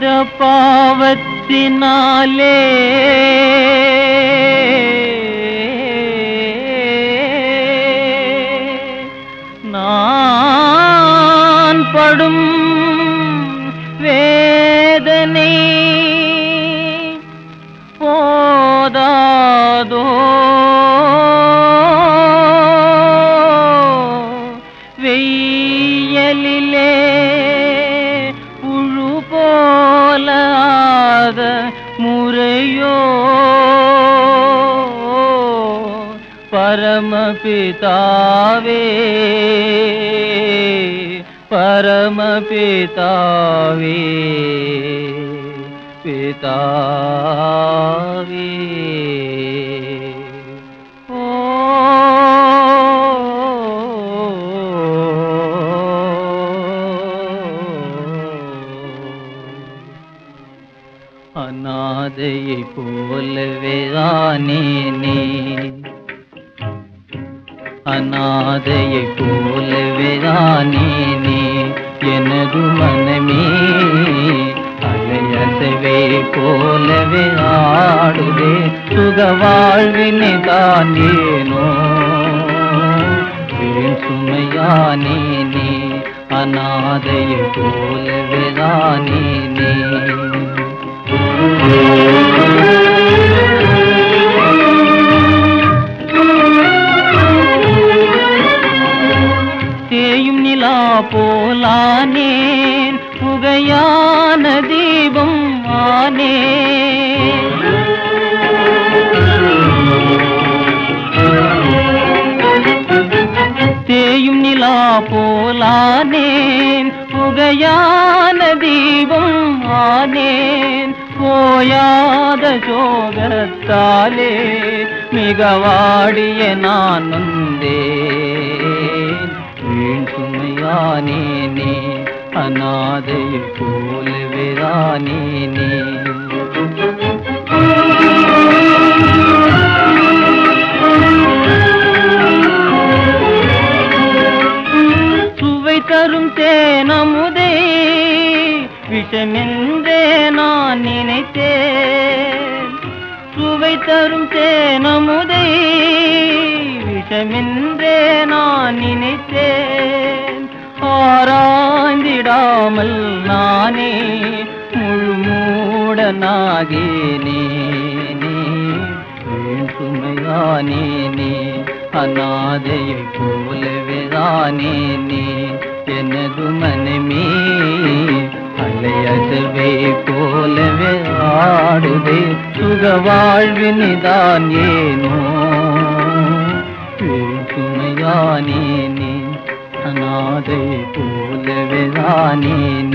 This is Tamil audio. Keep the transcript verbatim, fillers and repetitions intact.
செய்த பாவத்தினாலே நான் படும் வேதனை போதாதோ வெயிலிலே புழு போலாத முறையோ பரமபிதாவே பரமபிதாவே பிதாவே ஓ அநாதையை போலவே தானேனே அநாதையை போலவே தானேனே எனது மனமே அலையசவே போலவே ஆடுதே சுக வாழ்வினை தான் ஏனோ வீண் சுமையானேனே அநாதையை போலவே தானேனே தேயும் நிலா போலானேன் புகையான தீபம் ஆனேன் தேயும் நிலா போலானேன் புகையான தீபம் ஆனேன் போயாத சோகத்தாலே மிக வாடிய நான் நொந்தேன் வீண் சுமையானேனே அநாதையை போலவே தானேனே சுவை தரும் தேனமுதே விஷமென்றே நான் நினைத்தேன் சுவை தரும் தேனமுதே விஷமென்றே நான் நினைத்தேன் ஆராய்ந்திடாமல் நானே முழு மூடனாகேனே வீண் சுமையானேனே அநாதையை போலவே தானேனே எனது மனமே அலையசவே போலவே ஆடுதே சுக வாழ்வினிதான் ஏனோ வீண் சுமையானேனே அநாதை போலவே தானேனே